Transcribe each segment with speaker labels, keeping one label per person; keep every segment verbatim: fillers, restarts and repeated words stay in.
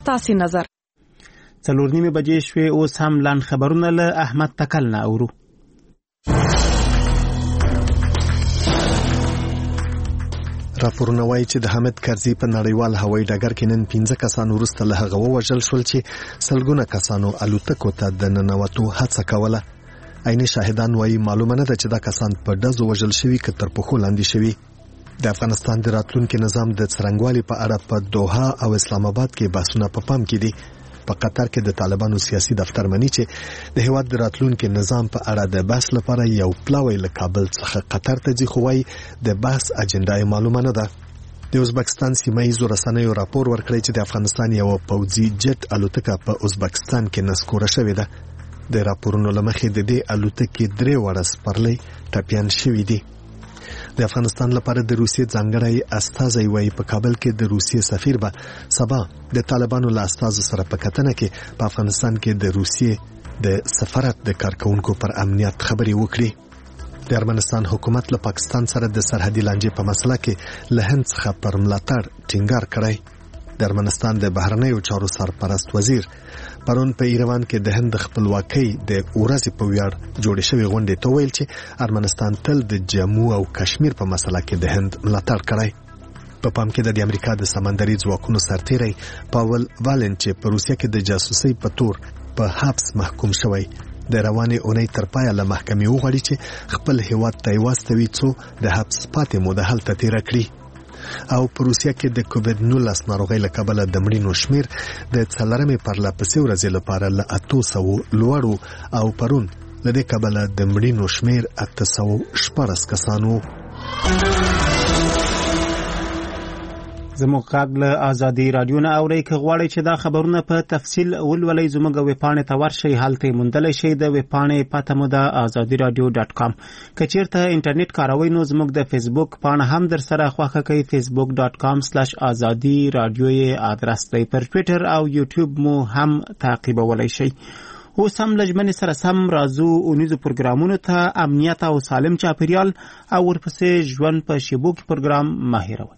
Speaker 1: ستاسو نظر.
Speaker 2: څلور نیمه بجې شوې، اوس هم لاند خبرونه له احمد تکل نه اورو.
Speaker 3: راپورونه وایي چې د حامد کرزي په نړیوال هوایي ډګر کې نن پنځه کسان وروسته له هغه ووژل شول چې سلګونه کسانو الوتکو ته د ننوتو هڅه کوله. عیني شاهدان وایي معلومه نه ده چې دا کسان په ډزو وژل شوي که تر پښو لاندې شوي. د افغانستان د راتلونکي نظام د څرنګوالي په اړه په دوحه او اسلام آباد کې بحثونه په پام کې دي. په قطر کې د طالبانو سیاسي دفتر مني چې د هیواد د راتلونکي نظام په اړه د بحث لپاره یو پلاوی له کابل څخه قطر ته ځي، خو وايي د بحث اجنډا معلومه نه ده. د ازبکستان سیمه ییزو رسنیو راپور ورکړی چې د افغانستان یو پوځي جټ الوتکه په ازبکستان کې نسکوره شوې ده. د راپورونو له مخې د دې الوتکې درې وړه سپرلۍ ټپیان شوي دي. د افغانستان لپاره د روسیې ځانګړی استازی وایي په کابل کې د روسیې سفیر به سبا د طالبانو له استازو سره په کتنه کې په افغانستان کې د روسیې د سفارت د کارکونکو پر امنیت خبرې وکړي. د ارمنستان حکومت له پاکستان سره د سرحدي لانجې په مسله کې له هند څخه پر ملاتړ ټینګار کړی. د ارمنستان د بهرنیو چارو سرپرست وزیر پرون په ایروان کې د هند خپلواکۍ د ورځې په ویاړ جوړې شوې غونډې ته ویل چې ارمنستان تل د جمو او کشمیر په مسله کې د هند ملاتړ کړی. په پام کې د امریکا د سمندري ځواکونو سرتیری پاول والن چې په روسیه کې د جاسوسۍ په تور په حبس محکوم شوی د روانې اونۍ تر پایه له محکمې وغواړي چې خپل هیواد ته یې واستوي څو د حبس پاتې موده هلته تیره کړي. او په روسیه کې د کووډ نولس ناروغۍ له کبله د مړینو شمیر د څلورمې پرلهپسې ورځې لپاره له اتو سوو لوړ او پرون له دې کبله د مړینو شمیر اته سوه شپاړس کسان وو.
Speaker 2: زموږ غږ له ازادي رادیو نه اورئ. که غواړئ چې دا خبرونه په تفصیل ولولئ زموږ ویبپاڼې ته ورشئ، هلته یې موندلی شئ. د ویبپاڼې پته مو ده ازادي رادیو ډاټ کام. که چیرته انټرنیټ کاروئ نو زموږ د فیسبوک پاڼه هم در سره خوښه کړئ. فیسبوک ډاټ کام سلاش ازادي رادیو یې ادرس دی. پر ټویټر او یوټیوب مو هم تعقیبولی شئ. اوس هم له ژمنې سره سم راځو اونیزو پروګرامونو ته. امنیت او سالم چاپیریال او ورپسې ژوند په شیبو کې پروګرام مه هېروئ.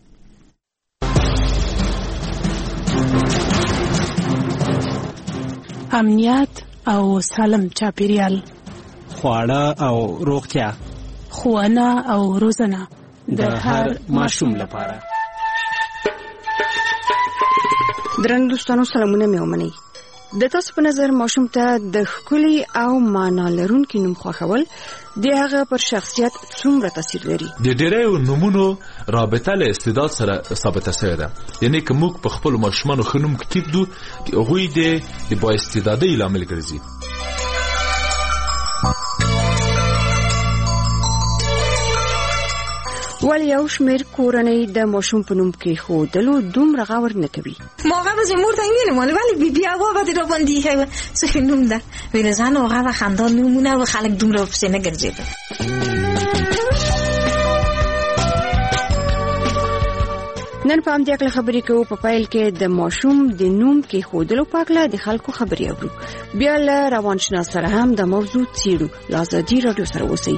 Speaker 1: امنیت او سالم چاپیریال،
Speaker 2: خواړه او روغتیا،
Speaker 1: ښوونه او روزنه
Speaker 2: د هر ماشوم لپاره.
Speaker 4: درنو دوستانو سلامونه مې ومنئ. د تاسو په نظر ماشوم ته د ښکلي او معنا لرونکي نوم خوښول د هغه پر شخصیت څومره تاثیر لري؟
Speaker 5: د ډېرو نومونو رابطه له استعداد سره ثابته شوې ده. یعنی که موږ په خپل ماشومانو ښه نوم کېږدو، هغوی د با استعدادۍ لامل ګرځي.
Speaker 4: ولی یو شمیر کورنۍ د ماشوم په نوم کې خودلو دومره غور نه کوي.
Speaker 6: موقع به زمور تنگیل مال ولی بی بی آقا باید را بندی که سخی نوم ده ولی زن آقا و خاندان نومونه و خلق دومره پسه نگرزیده.
Speaker 4: نن په همدې اړه خبرې کوو. په پیل کې د ماشوم د نوم کې خودلو په اړه د خلکو خبرې اورو. بیا له روانشناس سره هم د موضوع څیړو. له ازادي رادیو سره اوسئ.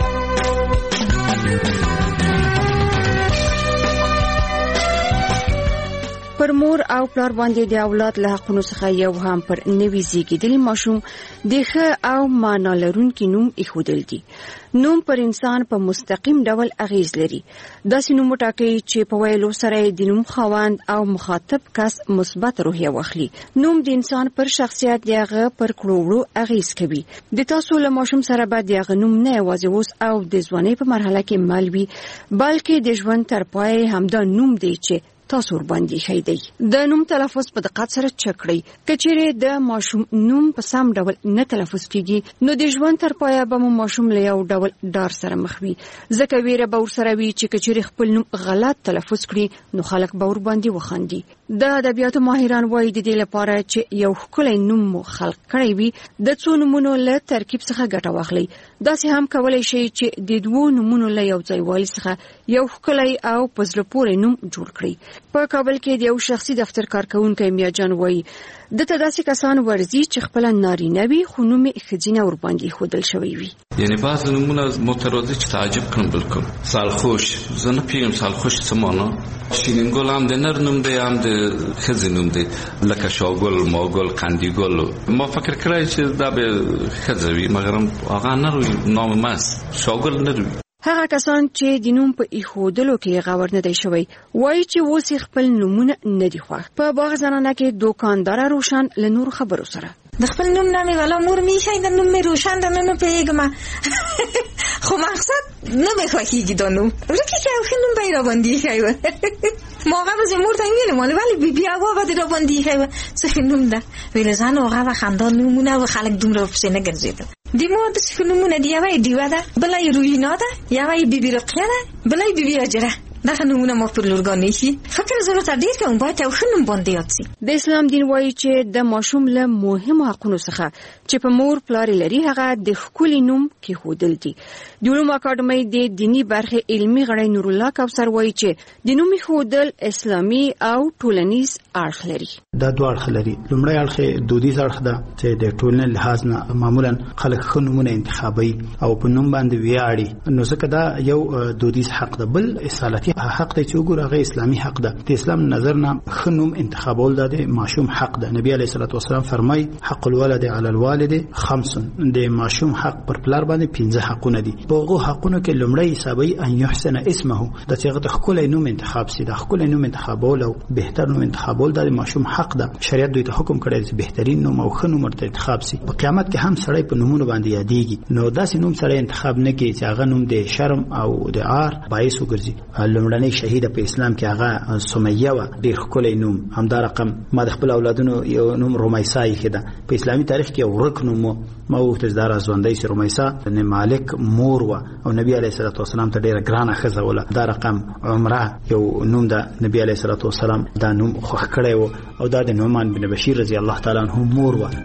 Speaker 4: پر مور او پلار باندې د اولاد له حقونو څخه یو هم پر نوي زیږیدلي ماشوم د ښه او معنا لرونکي نوم ایښودل دي. نوم پر انسان په مستقیم ډول اغیز لري. داسې نوم وټاکئ چې په ویلو سره د نوم خاوند او مخاطب کس مثبت روحیه واخلي. نوم د انسان پر شخصیت د هغه پر کړو اغیز کوي. د تاسو له ماشوم سره به د هغه نوم نه یوازې اوس او د ځوانۍ په مرحله کې مل وي، بلکې د ژوند تر پای همدا نوم دی چې تاسو ور باندې خی دی. د نوم تلفظ په دقت سره چک کړئ. کچېره د ماشوم نوم په سم ډول نه تلفظ کیږي نو د ژوند تر پایه به ماشوم له یو ډول ډار سره مخ وي. ځکه ویره به ور سره وي چې کچېره خپل نوم غلط تلفظ کړي نو خلک به ور باندې وخاندي. د ادبیاتو ماهران وایي د دې لپاره چې یو ښکلی نوم مو خلق کړی وي د څو نومونو له ترکیب څخه ګټه واخلئ. داسې هم کولای شئ چې د دوو نومونو له یو ځای والي څخه یو ښکلی او په زړه پورې نوم جوړ کړئ. په کابل کې د یو شخصي دفتر کارکونکي میاجان وایي دته داسې کسان ورزي چې خپل نارینه وي خو نوم یې ښځینه ور باندې ښودل شوی وي.
Speaker 7: یعنی بعض نومونه مترادف چې تعجب کړم. بالکل سالخوش، زه نه پیږم سالخوش څه معنا. شیرین ګل هم د نر نوم دی هم د خزي نوم دی لکه شاګل ماګل قندیګل ما فکر کړی چې دا به خزوي مګر هغه نه روي نام ماس شاګل نه روي.
Speaker 4: هغه کسان چې د نوم په ایښودلو کې غور نه دی شوی وایي چې اوس خپل نومونه نه دي خوښ. په باغ زنانه کې دوکاندار روشن له نور خبرو سره
Speaker 6: د خپل نوم نامې والا مور می شي د نوم مې روشن د نن په یګما خو مقصد نه مې خوښیږي د نوم ورکه چې خو نوم به را باندې شي ما هغه به مور ته ویل مال ولی بی بی هغه به را باندې شي څه نوم ده ویل ځان هغه خاندان نومونه و خلک دومره په نه ګرځیدل دی مو د څه نومونه دی وای دی ودا بلای روینا ده یا وای بی بی رقیه ده بلای بی بی اجره دا نمونه ما پر لورګان نشي فکر ضرورت ډیر کوم باید او خنم باندې یاتسي. د اسلام دین وایي چې د ماشوم له مهمو حقونو څخه چې په مور پلار لري هغه د خپل نوم کې خودل دي. د علوم اکاډمۍ د دینی برخه علمي غړی نور الله کوثر وایي چې د نوم خودل اسلامي او ټولنیز اړخ لري.
Speaker 8: دا دوه اړخ لري. لومړی اړخ دودیز اړخ ده چې د ټولنې لحاظ نه معمولا خلک خنمونه انتخابي او په نوم باندې ویاړي نو ځکه دا یو دودیز حق ده. بل اصالتي حق دی چې وګوره اسلامي حق ده. د اسلام نظر نه خنوم انتخابول ده د ماشوم حق ده. نبی علیه الصلاه والسلام فرمای حق الولد علی الوالد خمس. د ماشوم حق پر پلار باندې پنځه حقونه دي. په هغه حقونو کې لومړی حسابي ان يحسن اسمه د چې د خپل نوم انتخاب سي د خپل نوم انتخابول او بهتر نوم انتخابول د ماشوم حق ده. شریعت دوی ته حکم کړی چې بهترین نوم او خنوم مرته انتخاب سي. په قیامت کې هم سړی په نومونو باندې یادېږي نو داسې نوم سړی انتخاب نه کوي چې هغه نوم د شرم او د عار باعث وګرځي. لومړنۍ شهیده په اسلام کې هغه سمیه و ډېر ښکلی نوم. همدا رقم ما د خپل اولادونو یو نوم رومیسا یې ده. په اسلامي تاریخ کې ورک نوم ما وغوښتل چې دا راځوندی سي. رومیسا د مالک مور و او نبی علیه الصلاه والسلام ته ډېره ګرانه ښځه وله. دا رقم عمره یو نوم ده. نبی علیه الصلاه والسلام دا نوم خوښ کړی و او دا د نعمان بن بشیر رضی الله تعالی عنه مور و.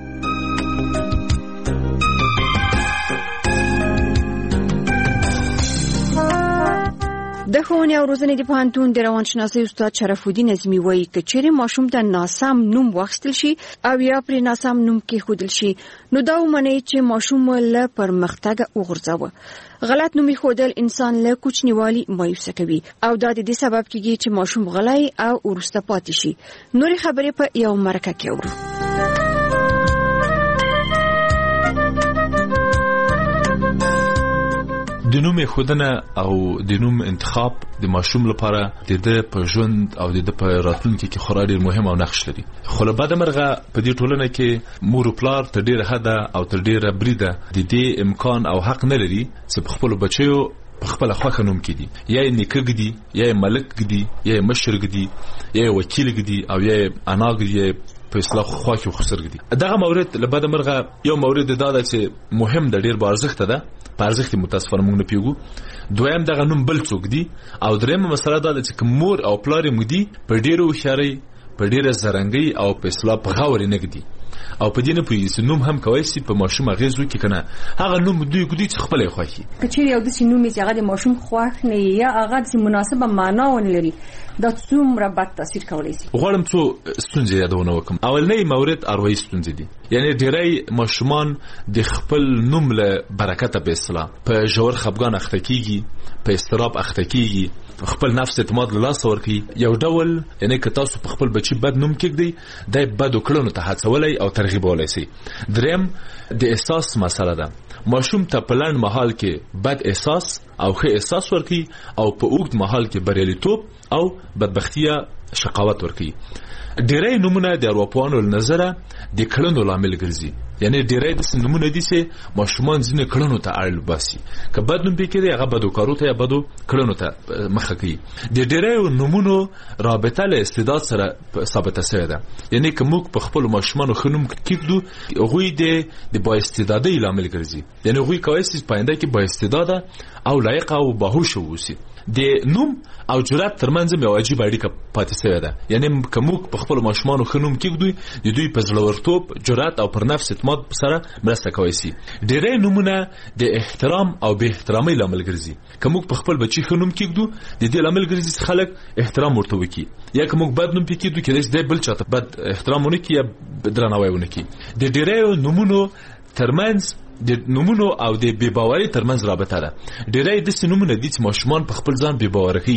Speaker 4: د ښوونې او روزنې د پوهنتون د روانشناسۍ استاد شرف الدین اعظمي وایي که چیرې ماشوم ته ناسم نوم واخیستل شي او یا پرې ناسم نوم کېښودل شي نو دا ومنئ چې ماشوم له پرمختګه وغورځوه. غلط نوم ایښودل انسان له کوچنیوالي مایوسه کوي او دا د دې سبب کېږي چې ماشوم غلی او وروسته پاتې شي. نورې خبرې په یو مرکه کې اورو.
Speaker 5: د نوم خودنه او د نوم انتخاب د ماشوم لپاره د د په ژوند او د د په راتلونکي کې خورا ډیر مهم او نقش لري. خو له بده مرغه په دې ټولنه کې مور او پلار تر ډیره حده او تر ډیره بریده د دې امکان او حق نه لري چې په خپل بچیو په خپل خوښه نوم کړي. یا یې نیکه ګدي یا یې ملک ګدي یا یې مشر ګدي یا یې وکیل ګدي او یا یې انا ګدي په اصلاح خواږه او خسر ګدي. دغه مورد له بده مرغه یو مورد دا ده چې مهم د ډیر بارزښت ده. پارزښت متاسفانه موږ نه پیګو. دویم دغه نوم بل څوک دی او دریمه مسله دا ده چې مور او پلار یې مودي په ډیرو هوښیارۍ په ډیره زرنګۍ او په اصلاح په غاوري نه ګدي او په دې نه پوهېږي نوم هم کولی شي په ماشوم اغېز وکړي که نه هغه نوم دوی ګدي چې خپله یې خوښي.
Speaker 9: که چیرې یو داسې نوم چې هغه د ماشوم خوښ نه یا هغه داسې مناسبه معنا ونه لري دا څومره بد تاثیر کولی شي.
Speaker 5: غواړم څو ستونزې یادونه وکړم. اولنی مورد اروایي ستونزې دي. یعنی ډیری ماشومان د خپل نوم له برکته په اصطلاح په ژور خفګان اخته کیږي په اضطراب اخته کیږي خپل نفس اعتماد له لاسه ورکوي. یو ډول یعنی که تاسو په خپل بچي بد نوم کېږدئ دی بدو کړنو ته هڅولی او ترغیبولی شي. دریم د احساس مسله ده. ماشوم ته په لنډ مهال کې بد احساس او ښه احساس ورکوي او په اوږد مهال کې بریالیتوب او بدبختي شقاوت ورکوي. ډیری نمونه د ارواپوهانو له نظره د کړنو لامل ګرځي. یعنی ډیری د نمونه دي چې ماشومان ځینې کړنو ته اړ باسي که بد نوم پکې دی هغه بدو کارو ته یا بدو کړنو ته مخه کوي. د ډیری نمونو رابطه له استعداد سره ثابته شوې ده. یعنی که موږ په خپل ماشومانو ښه نوم کېږدو هغوی د د بااستعدادۍ لامل ګرځي. یعنی هغوی کولی شي په آینده کې بااستعداده او لایقه او باهوشه واوسي. د نوم او جرأت ترمنځ یو عجیب اړیکه پاتې شوې ده. یعنی که موږ په خپل ماشومانو ښه نوم کېږدو د دوی په زړورتوب جرأت او پر نفس اعتماد سره مرسته کوي شي. ډېری نومونه د احترام او بې احترامۍ لامل ګرځي. که موږ په خپل بچي ښه نوم کېږدو د دې لامل ګرځي چې خلک احترام ورته وکړي. یا که موږ بد نوم پې کېږدو کېدای شي دی بل چاته بد احترام ونه کړي یا درناوی ونه کړي. د ډېریو نومونو ترمنځ د نومونو او د بې باورۍ ترمنځ رابطه ده. ډېری داسې نومونه دي چې ماشومان په خپل ځان بې باوره کوي.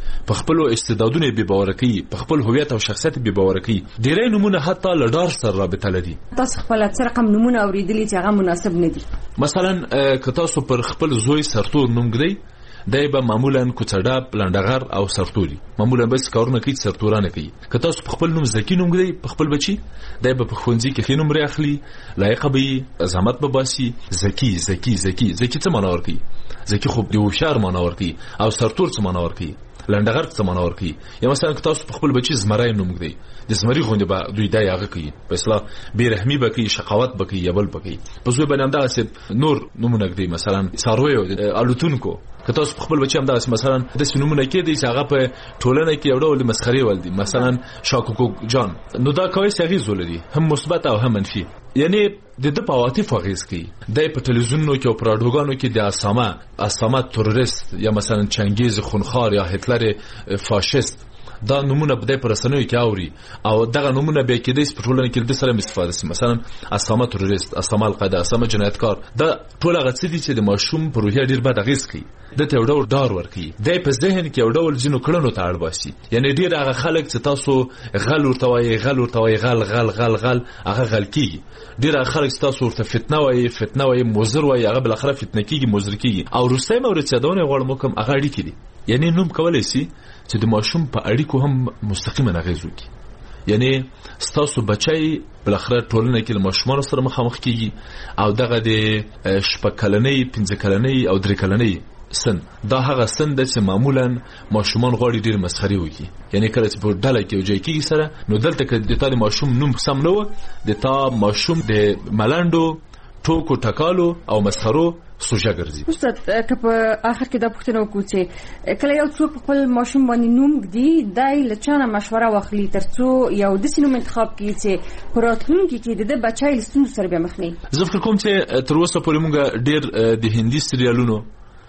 Speaker 5: په خپل استعدادونو بي باور کوي، په خپل هویت او شخصیت بي باور کوي. ډېرې نمونه حتی لډار سره رابطه لري.
Speaker 9: تاسو خپل څه رقم نمونه اوریدلي چې هغه مناسب نه دي؟
Speaker 5: مثلا که تاسو پر خپل زوی سرتور نوم ګدئ، دای به معمولا کوڅډه لنډغر او سرتوري معمولا بس کارونه کوي، سرتورانه کوي. که تاسو په خپل نوم زکی نوم ګدئ په خپل بچي، دای به په ښوونځي کې ښه نوم راخلي، لایق به زحمت به باسي. زکی زکی زکی زکی څه معنا ورکوي؟ زکی خو د هوښیار معنا ورکوي. او سرتور څه معنا ورکوي؟ لنډغر څه معنا ورکوي؟ یا مثلا که تاسو په خپل بچي زمری نوم ګدئ، د زمری غوندې به دوی دای هغه کوي، په اصطلاح بېرحمي به کوي، شقاوت به کوي، یا بل به کوي. په زوی باندې همدغسې نور نومونه ګدئ، مثلا څارویو، الوتونکو. که تاسو په خپل بچي همدغسې مثلا داسې نومونه کېدئ چې هغه په ټولنه کې یو ډول د مسخرې وړ دي، مثلا شاکوکو جان، نو دا کویس اغېز ولري، هم مثبت او هم منفي. یعنی د د په عواطف اغېز کوي. د په تلویزیونونو کې او په راډیوګانو کې د اسامه اسامه تروریست یا مثلا چنګیز خونخوار یا هټلر فاشیست دا نمونه بده پر رسنیو کې اوري، او دغه نمونه به کې د سپټولن کې د سره استفاده سي. مثلا اسامه تروریست، اسامه القاعده، اسامه جنایتکار، دا ټول هغه څه دي چې د ماشوم پر روحیه ډیر بد اغېز کوي. د ته وړو ډار ورکي، د په ذهن کې وړو جنو کړنو ته اړ باسي. یعنی ډیر هغه خلک چې تاسو غل ورته وایي، غل ورته وایي، غل غل غل غل هغه غل کیږي. ډیر هغه خلک چې تاسو ورته فتنه وایي، فتنه وایي، مزر وایي، هغه بل اخره فتنه کیږي، مزر کیږي. او روسي مورد چې دونه غوړم کوم هغه اړیکې دي. یعنی نوم کولای شي چې د ماشوم په اړیکو هم مستقیما اغېز وکړي. یعنی ستاسو بچي بل اخره ټولنه کې له ماشومان سره مخامخ کیږي، او دغه د شپږ کلنۍ، پنځه کلنۍ او درې کلنۍ سن، دا هغه سن د چې معمولا ماشومان غواړي ډیر مسخري وکړي. یعنی کله چې په ډله کې وځي کیږي سره، نو دلته کې د تا د ماشوم نوم سم نه و، د تا ماشوم د ملنډو، ټوکو، ټکالو او مسخرو سوژه ګرځي.
Speaker 9: استاد که په آخر کې دا پوښتنه وکړو چې کله یو څوک خپل ماشوم باندې نوم ږدي، دای له چا نه مشوره واخلي ترڅو یو داسې نوم انتخاب کړي چې په راتلونکي کې د ده بچی له ستونزو سره بیا مخ نه وي؟ زه فکر کوم چې تر اوسه پورې موږ ډېر د هندي سریالونو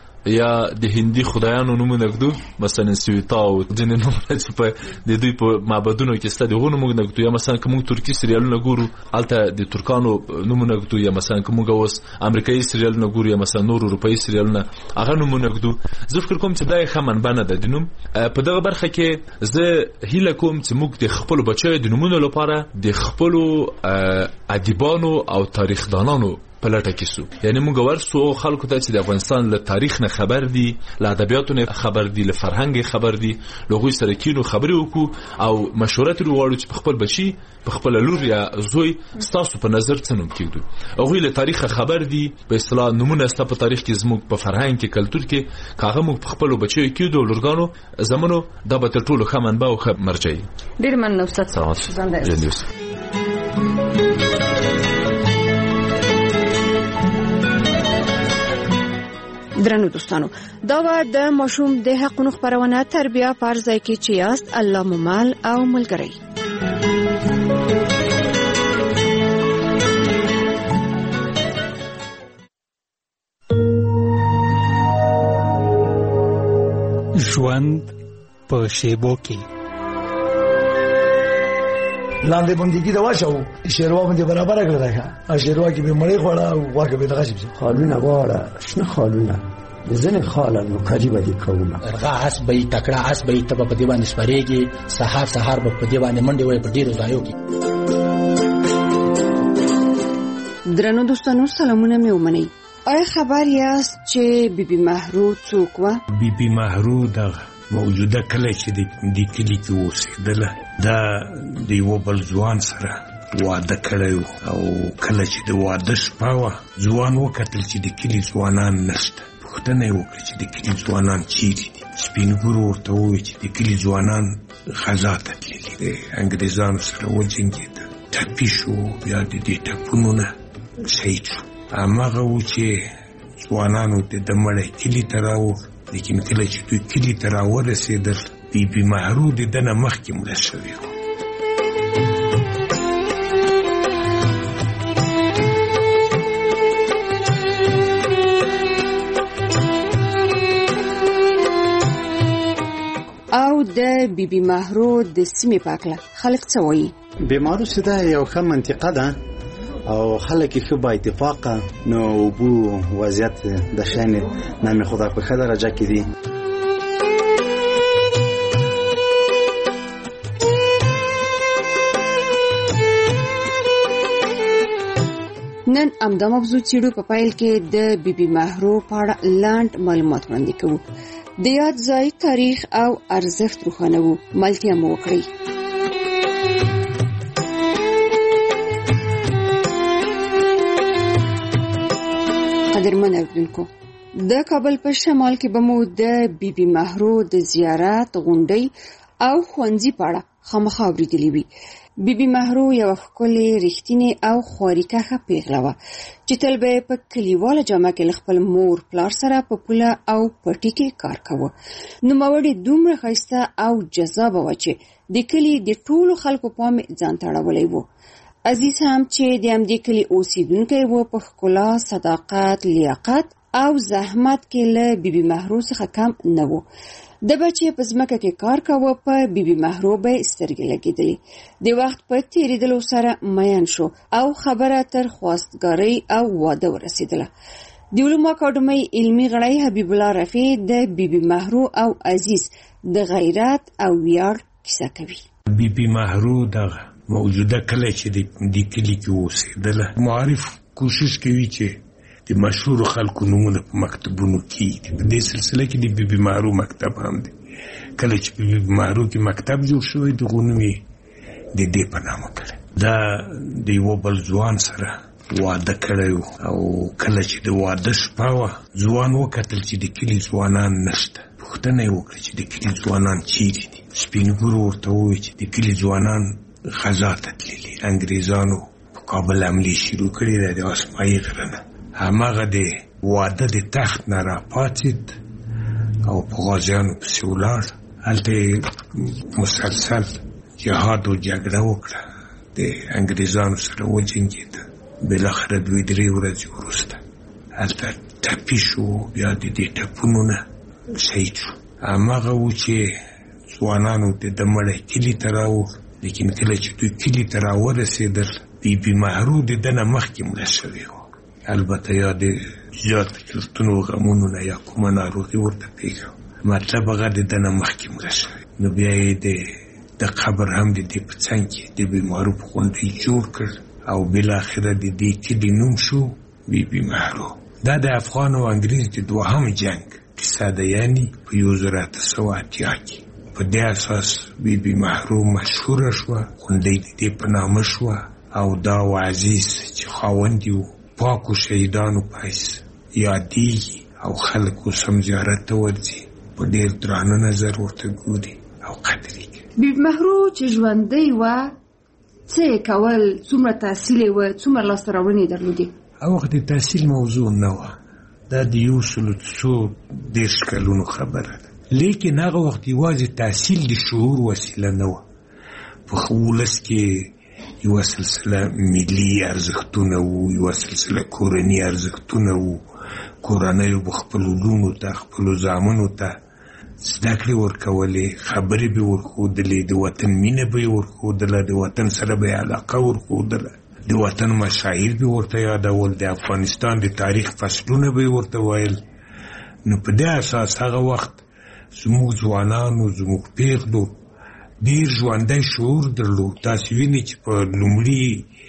Speaker 9: یا د هندي خدایانو نومونه ږدو، مثلا سویتا او ځینې نومونه چې په د دوی په معبدونو کې شته دغه نومونه ږدو، یا مثلا که موږ ترکي سریالونه ګورو هلته د ترکانو نومونه ږدو، یا مثلا که موږ اوس امریکایي سریالونه ګورو یا مثلا نور اروپایي سریالونه هغه نومونه ږدو. زه فکر کوم چې دا ښه منبع نه ده د نوم. په دغه برخه کې زه هیله کوم چې موږ د خپلو بچیو د نومونو لپاره د خپلو ادیبانو او تاریخدانانو په لټه کې سو. یعنی موږ ورسو خلکو ته چې د افغانستان له تاریخ نه خبر دي، له ادبیاتو نه خبر دي، له فرهنګ خبر دي، له غوي سره کینو خبرې وکړو او مشوره ترې وغواړو چې په خپل بچي، په خپل لور یا زوی ستاسو په نظر څه نوم کېږدو. هغوی له تاریخ خبر دي، په اصطلاح نومونه ستا په تاریخ کې زموږ په فرهنګ کې، کلتور کې کاغه موږ په خپلو بچیو کېږدو لورګانو زمونو، دا به تر ټولو ښه منبع او ښه مرجع وي. ډېر مننه استاد صاحب.
Speaker 4: درنو دوستانو، دا و د ماشوم د حقونو خبرونه تربیه پر ځای کې چې یاست الله ممال او ملګری.
Speaker 10: ژوند په شیبو کې
Speaker 11: لاندې باندې دا واښو شیروا باندې برابر کړل راځه شیروا کې به مړې خوړه او واګه به دغه شي
Speaker 12: خالونه غواړه شنه خالونه ځنه خاله نو کړي به دي کومه
Speaker 13: ارغا اس به تکړه اس به تب په دی باندې سپریږي سحر سحر په دی باندې منډي وي په ډیرو ځایو کې.
Speaker 4: درنو دوستانو سلامونه مې ومنئ. آیا خبر یاست چې بیبي مهرو څوک و؟
Speaker 10: بیبي مهرو د موجوده کله چې د کلی کې اوسېدله دا د یو بل ځوان سره واده کړی او کله چې د واده شپه وه ځوان وکتل چې د کلي ځوانان نشته. پوښتنه یې وکړه چې د کلي ځوانان چیرې دي. سپین ږیرو ورته وویل چې د کلي ځوانان غزا ته تللي د انګریزانو سره وجنګېدل، ټپي شو، بیا د دې ټپونو نه شهید شو. هماغه و چې ځوانانو ته د مړی کلي ته راوړ، لیکن کله چې دوی کلي ته راورسېدل بیبي مهرو د ده نه مخکې مړه شوې وه.
Speaker 4: او د بیبي مهرو د سیمې په اړه خلک څه وایي؟
Speaker 8: بیمارو سده یو ښه منطقه ده او خلک یې ښه با اتفاقه، نو اوبو وضعیت د شان نام خدا په ښه درجه کې دي.
Speaker 4: نن امدا موضوع چیرو په پایل کې د بی بی مهرو په اړه لاند معلومات وړاندې کوو. د یاد ځای تاریخ او ارزښت روښانه وو. ملتیا مو وکړئ. قدرمن اوریدونکو، د کابل په شمال کې به مو د بی بی مهرو د زیارت غونډۍ او ښوونځي په اړه خامخا اورېدلي وي. بی بی مهرو یو ښکلې رښتینې او خواريکښه پیغله وه چې تل به په کلیواله جامه کې خپل مور پلار سره په پوله او پټي کې کار کاوه. نوموړې دومره ښایسته او جذابه وه چې د کلي د ټولو خلکو پام ځان ته اړولی و. عزیز هم چې د همدې کلي اوسیدونکی و په ښکلا، صداقت، لیاقت او زحمت کې له بی بی مهرو څخه کم نه و. د بچې په ځمکه کې کار کاوه، په بی بی مهرو به سترګې لګېدلې. د وخت په تېرېدلو سره مین شو او خبره تر خواستګارۍ او واده ورسېدله. د علومو اکاډمۍ علمي غړی حبیب الله رفیع د بی بی مهرو او عزیز د غیرت او ویاړ کیسه کوي.
Speaker 10: بی بی مهرو دغه موجوده کله چې د کلي کې اوسېدله، معارف کوشش کوي چې د مشهور خلکو نومونه په مکتبونو کې دي. په دې سلسله کې د بی بی مهرو مکتب هم دی. کله چې په بی بی مهرو کې مکتب جوړ شوی، د غنوم یې د دې په نامه کړی. دا د یوه بل ځوان سره واده کړی او کله چې د واده شپه وه، ځوان وکتل چې د کلي ځوانان نشته. پوښتنه یې وکړه چې د کلي ځوانان چیرې دي. سپین ږیرو ورته وویل چې د کلي ځوانان غزا ته تللي، انګریزانو په کابل حملې شروع کړې ده د اسماعیل غره نه. هماغه د واده د تخت نه راپاڅېد او په غازیانو پسې ولاړ. هلته مسلسل جهاد و جګړه وکړه، د انګریزانو سره وجنګېده. بالاخره دوی درې ورځې وروسته هلته ټپي شو، بیا د دې ټپونو نه شهید شو. هماغه و چې ځوانانو د ده مړی کلي ته راوړ. لیکن کله چې دوی کلي ته راورسېدل، بی بی مهرو د ده نه مخکې مړه شوې وه. البته یا د زیاتو چورتونو غمونو نه یا کومه ناروغي ورته پېښه، مطلب هغه د ده نه مخکې مړه شوې. نو بیا یې د د قبر هم د دې په څنګ کې د بی مهرو په غونډۍ جوړ کړ او بالاخره د دې کلي نوم شو بی بی مهرو. دا د افغان او انګریز د دوهم جنګ کیسه ده، یعنې په یو زره اته سوه اتیا کې. په دې اساس بی بی مهرو مشهوره شوه، غونډۍ د دې په نامه شوه. او دا و عزیز چې خاوند یې و پاکو شهیدانو پایس یادېږي او خلک اوس هم زیارت ته ورځي، په ډېر درانه نظر ورته ګوري او قدر یې کوي.
Speaker 9: بی بی مهرو چې ژوندۍ وه، څه یې کول؟ څومره تحصیل یې وه؟ څومره لاسته راوړنې یې درلودې؟
Speaker 10: هغه وخت د تحصیل موضوع نه وه، دا د یو سلو څو دېرش کلونو خبره ده. لیکن هغه وخت یوازې تحصیل د شعور وسیله نه وه. په ولس کې یوه سلسله ملي ارزښتونه وو، یوه سلسله کورني ارزښتونه وو. کورنیو به خپلو لوڼو ته، خپلو زامنو ته زده کړې ورکولې، خبرې به یې ورښودلې، د وطن مینه به یې ورښودله، د وطن سره به یې علاقه ورښودله، د وطن مشاهیر به ورته یادول، د افغانستان د تاریخ فصلونه به یې ورته ویل. نو په دې اساس هغه وخت زموږ ځوانانو، زموږ پیغلو ډېر ژوندی شعور درلود. تاسې وینئ چې په لومړي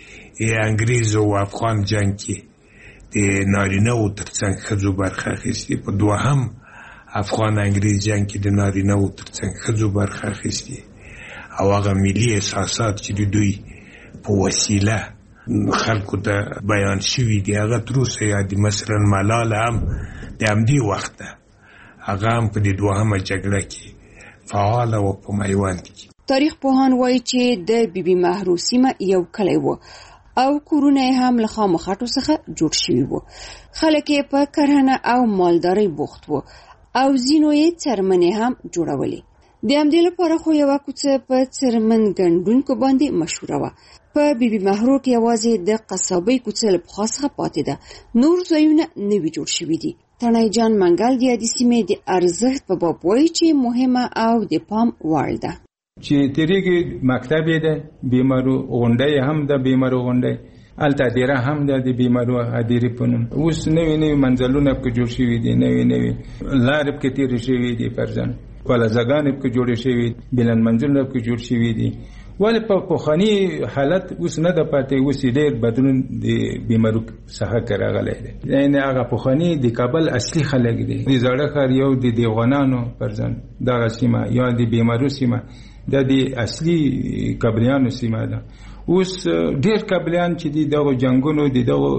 Speaker 10: انګریز او افغان جنګ کې د نارینه‌وو تر څنګ ښځو برخه اخیستې، په دوهم افغان انګریز جنګ کې د نارینه‌وو تر څنګ ښځو برخه اخیستې. او هغه ملي احساسات چې د دوی په وسیله خلکو ته بیان شوي دي، هغه تر اوسه یادي. مثلا ملاله هم د همدې وخته، هغه هم په دې دوهمه جګړه کې فعاله و په میوند کې.
Speaker 4: تاریخ پوهان وایي چې د بی بی مهرو سیمه یو کلی و او کورونه هم له خامخاټو څخه جوړ شوي وو. خلک یې په کرهڼه او مالدارۍ بوخت وو او ځینو یې څرمنې هم جوړولې. د همدې لپاره خو یوه کوڅه په څرمن ګنډونکو باندې مشهوره وه. په بی بی مهرو کې یوازې د قصابۍ کوڅه له پخوا څخه پاتې ده، نور ځایونه نوي جوړ شوي دي. تڼۍ جان منګل د یادې سیمې د ارزښت په باب وایي چې مهمه او د پام وړ ده.
Speaker 14: چې تیریږي مکتب یې ده، بیمارو غونډۍ هم ده، بیمارو غونډۍ هلته هدیره هم ده، د بیمارو هدیرې په نوم. اوس نوي نوي منزلونه پکې جوړ شوي دي، نوي نوي لارې پکې تېرې شوي دي، فرضاً کالهزاګانې پکې جوړې شوي دي، بلند منزلونه پکې جوړ شوي دي. ولې په پخواني حالت اوس نه د پاتې، اوس ډېر بدلون د بیمارو څخه راغلی دی. یعنې هغه پخواني د کابل اصلي خلک دي، د زاړه ښار یو د دیوغانانو پرځن دغه سیمه یا د بیمارو سیمه دا د اصلي کابلیانو سیمه ده. اوس ډېر کابلیان چې دي دغه جنګونو د دغه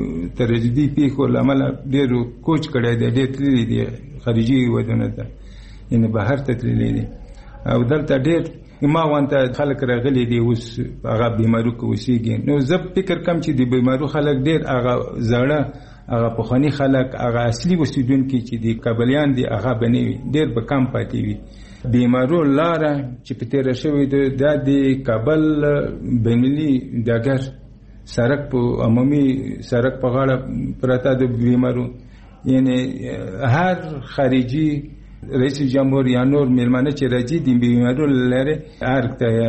Speaker 14: ترجدي پیښو له امله ډېر کوچ کړی دی، ډېر تللي دي خارجي هېوادونو ته، یعنې بهر ته تللي دي او دلته ډېر ما وانته خلک راغلي دي اوس هغه بیمارو کې اوسېږي. نو زه فکر کوم چې د بیمارو خلک ډېر هغه زاړه هغه پخواني خلک هغه اصلي اوسېدونکي چې د کابلیان دي هغه به نه وي، ډېر به کم پاتې وي. بیمارو لاره چې په تېره شوې ده دا د کابل بینالمللي ډګر سړک په عمومي سړک په غاړه پرته د بیمارو، یعنې هر خارجي رئیس جمهور یا نور میلمانه چې راځي د بیمارو لري هر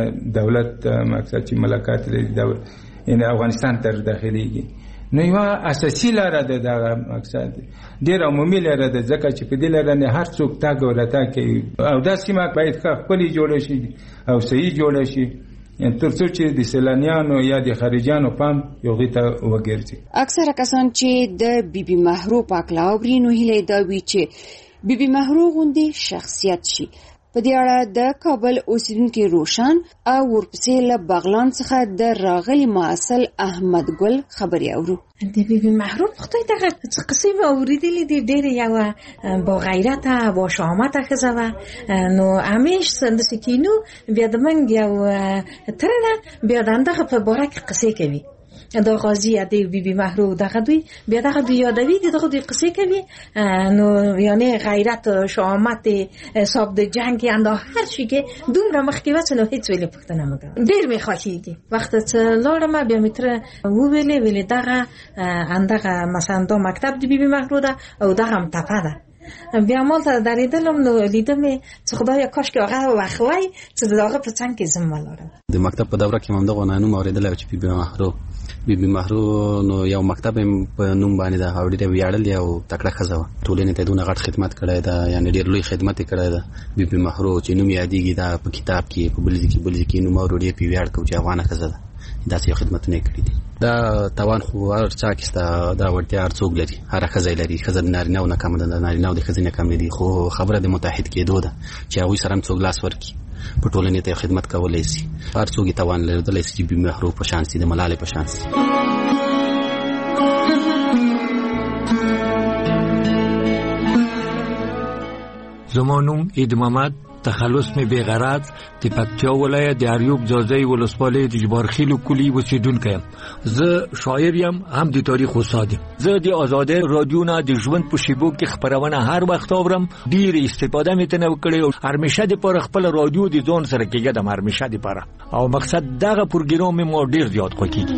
Speaker 14: دولت مقصد چې ملاقات لري یعنې افغانستان تر داخليږي. نو یو اساسي لاره ده دغه مقصد ډېر عمومي لاره ده، ځکه چې په دې لاره نه هر څوک تګ او راتګ کوي او دا سیمه باید ښه ښکلې جوړه شي او صحیح جوړه شي تر څو چې د سیلانیانو یا د خارجیانو پام یوغې ته وګرځي.
Speaker 4: اکثره کسان چې د بیبي مهرو په اړه اوري نو هیله دا وي چې بیبي مهرو غوندې شخصیت شي. په دې اړه د کابل اوسیدونکي روشن او ورپسې له بغلان څخه د راغلي معسل احمد ګل خبرې اورو.
Speaker 6: د بیبي مهرو خدای دغه څه قصې مې اورېدلې دي، ډېرې یوه با غیرته با شهامته ښځه وه. نو همیش داسې کینو بیا د منګ یو تره ده بیا د همدغه په باره کې قصې کوي، دا غازی ادی بیبي مهرو دغه دوی بیا دغه دوی یادوي دغه دوی قصې کوي. نو یعنی غیرت شهامت حساب د جنگ انده هر شي کې دومره مخکې وڅ نو هیڅ ویلې پښتنه مګر ډېر می خوښیږي. وخت چې لاړم بیا متر و ویلې ویلې دغه اندغه مثلا دا مکتب د بیبي مهرو ده او دغه هم تپه ده. بیا مال ته درېدلم نو لیدم چې خدای کاش کې هغه وخوي چې دغه په څنګ کې زم ولارم.
Speaker 15: د مکتب په دوره کې مونږ دغه نوم اوریدل چې بیبي مهرو بیبي مهرو نو یو مکتب په نوم باندې دا اورېدل ویاړل یو تکړه ښځه وه، ټولنې ته دونه غټ خدمت کړی ده، یعنې ډېر لوی خدمت یې کړی ده. بیبي مهرو چې نوم یادېږي دا په کتاب کې په بل ځای کې بل ځای کې نوم اورو ډېر په ویاړ کوو چې افغانه ښځه ده، داسې یو خدمتونه یې کړي دي. دا توان خو هر چا کې ستا دا وړتیا هر څوک لري، هره ښځه لري، ښځه د نارینهو نه کمه ده، د نارینهو د ښځې نه کم نه دي، خو خبره د متحد کېدو ده چې هغوی سره هم څوک لاس ورکړي په ټولنې ته خدمت کولی شي. هر څوک یې توان لرلی شي چې بیبي مهرو په شان شي، د ملالۍ په شان شي.
Speaker 16: زما نوم عید محمد، تخلص می بیغرض د پکتیا ولایت د اریوب ځاځي ولسوالۍ د جبارخیل کلی اوسیدونکی یم. زه شاعر یم هم د تاریخ استاد یم. زه د آزادۍ رادیو نه د ژوند په شیبو کې خبرونه هر وخت اورم، ډیر استفاده مې تنه وکړې او هرمشه د پر خپل رادیو د ځون سره کېږم، هرمشه د پر او مقصد دغه پروګرام مې ډیر زیات خوښیږي.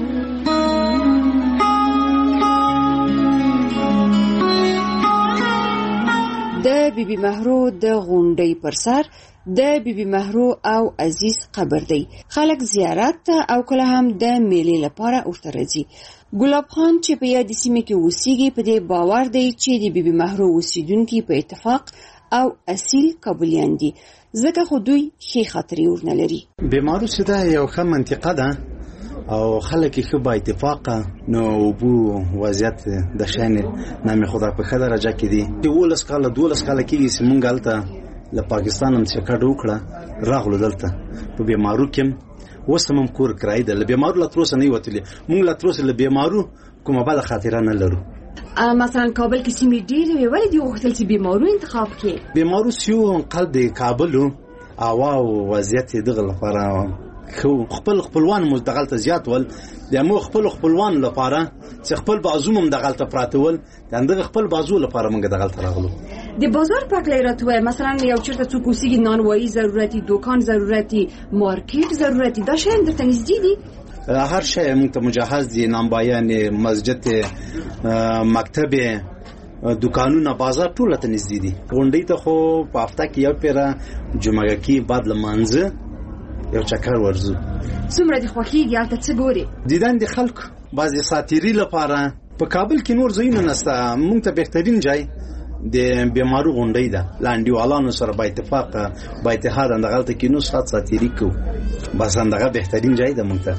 Speaker 4: د بیبي مهرو د غونډۍ پر سر د بیبي مهرو او عزیز قبر دی. خلک زیارت ته او کله هم د میلې لپاره ورته راځي. ګلاب خان چې په یاد سیمه کې اوسېږي په دې باور دی چې د بیبي مهرو اوسیدونکي په اتفاق او اصیل کابلیان دي، ځکه خو دوی ښې خاطرې ورنه لري.
Speaker 8: بیمارو چې دا یو ښه منطقه ده او خلک یې ښه با اتفاقه، نو اوبو وضعیت د شان نامې خدا په ښه درجه کې دي. د اوولس کاله دولس کاله کېږي چې مونږ هلته له پاکستان هم چکر وکړه راغلو دلته په بیمارو کې اوس هم کور کرایه ده. له بیمارو لا تر اوسه نه وتلې، مونږ لا تر اوسه له بیمارو کومه بله خاطره نه لرو.
Speaker 4: مثلا کابل کې سیمې ډېرې وې، ولې دې وغوښتل چې بیمارو انتخاب کړې؟
Speaker 8: بیمارو سیو انقل د کابلو هوا او وضعیت یې دغه لپاره خپل خپلوان مو دغلته زیات ول، د مو خپل خپلوان لپاره چې خپل بازو هم دغلته پراته ول، دغه خپل بازو لپاره موږ دغلته راغلو.
Speaker 4: د بازار پاک لراتوي مثلا یو چرته څوک اوسېږي نانوایي ضرورتي، دکان ضرورتي، مارکیټ ضرورتي، دا شی د تنزدي دي.
Speaker 8: هر شی موږ ته مجهز دي، نامبایان، مسجد، مکتب، دکانونه، بازار ټول ته نږدې دي. غونډې ته خو په هفته کې یو پیره جمعه کې بعد لمانځه یو چکر ورزو.
Speaker 4: څومره د خوښیږي هلته څه ګوري؟
Speaker 8: دیدن د خلکو بعضې ساتیري لپاره په کابل کې نور ځایونه نشته، موږ ته بهترین ځای
Speaker 17: د بیمارو غونډې ده لاندېوالانو سره با اتفاق با اتحاد اندغلته کې نو سات ساتيري کو بس اندغه بهترین ځای ده مونږ ته.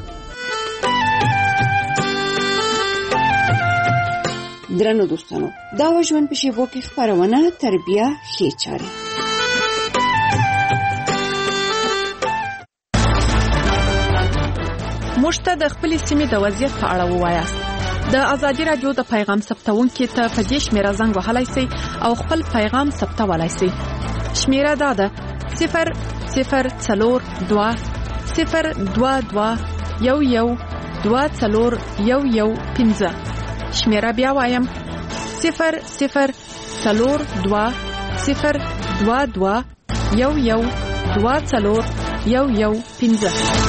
Speaker 4: درنو دوستانو دا وژوند په شیبو کې خبرونه تربیه ښې چارې.
Speaker 18: موږ ته د خپل سیمې د وضعیت په اړه ووایاست. د ازادي رادیو د پیغام ثبتونکو ته په دې شمیره زنګ وهلای شئ او خپل پیغام ثبتولای شئ. شمیره دا ده صفر صفر څلور دوه صفر دوه دوه یو یو دوه څلور یو یو پنځه. شمیره بیا وایم صفر صفر څلور دوه صفر دوه دوه یو یو دوه څلور یو یو پنځه.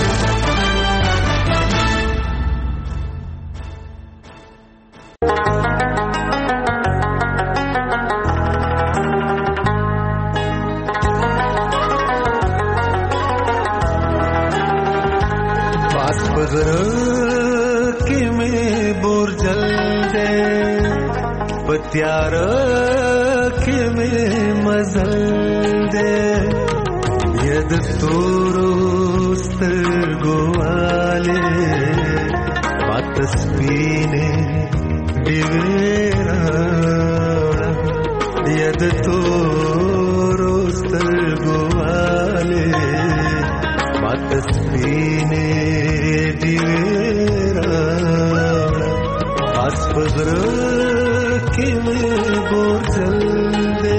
Speaker 19: प्यार के में मजल दे यद तोरोस्त गोवाले बातस्पीने दिवेरा यद तोरोस्त गोवाले बातस्पीने दिवेरा आसपगर कि मैं बोझल दे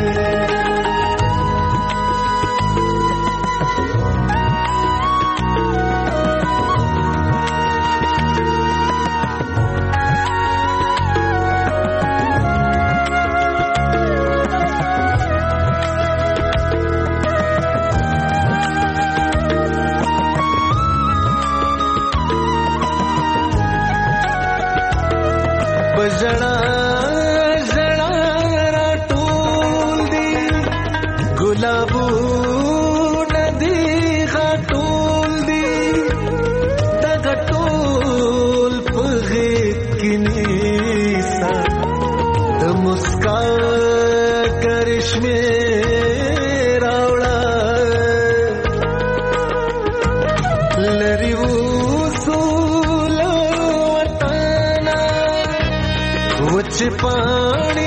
Speaker 19: बजना गुलाबो नदी घाटोल दी तगटोल पगे किनीसा द मुस्का करिश्मे रावड़ा लरी वसूला वटाना वच पानी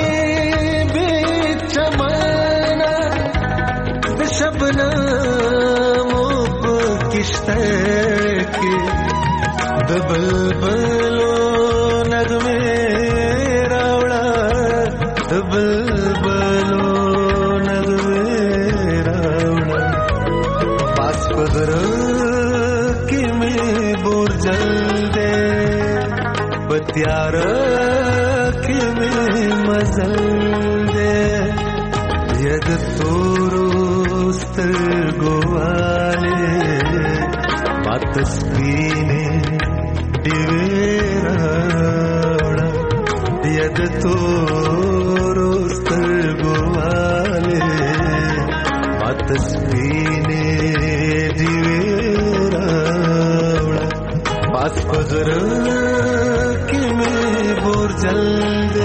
Speaker 19: शबनमों पे किश्ते के दबल बलो नगमे रावड़ा दबल बलो नगमे रावड़ा पास पगर कि मैं बोर जल दे बत्यार कि मैं मजल दे यद तोरो गोवाले बातस्पीने दिवेरा यद तोरोस्त गोवाले बातस्पीने दिवेरा पास पगर कि मैं बोर जल दे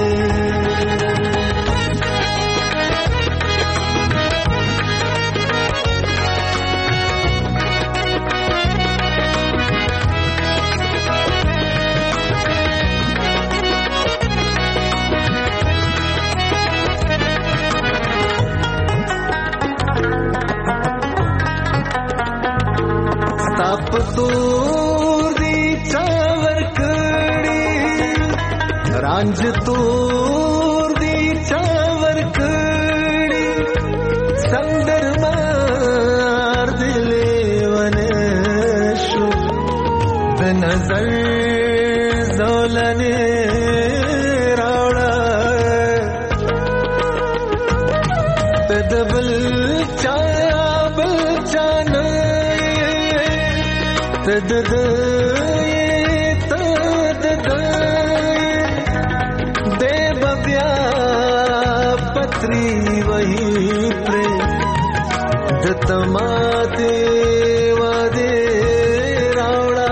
Speaker 19: तोर दी चावर कड़ी रांझ तोर दी चावर कड़ी संदर मार दिले वनेशु नजर जोलने रावड़ा तदबल चाया बल चाना तद दे बब्या पत्री वही प्रे दत्तमाते वादे रावड़ा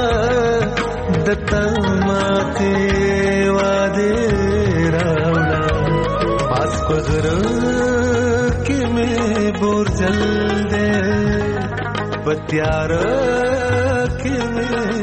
Speaker 19: दत्तमाते वादे रावड़ा पास پغره کې مې بور جل دې پتیار کې مې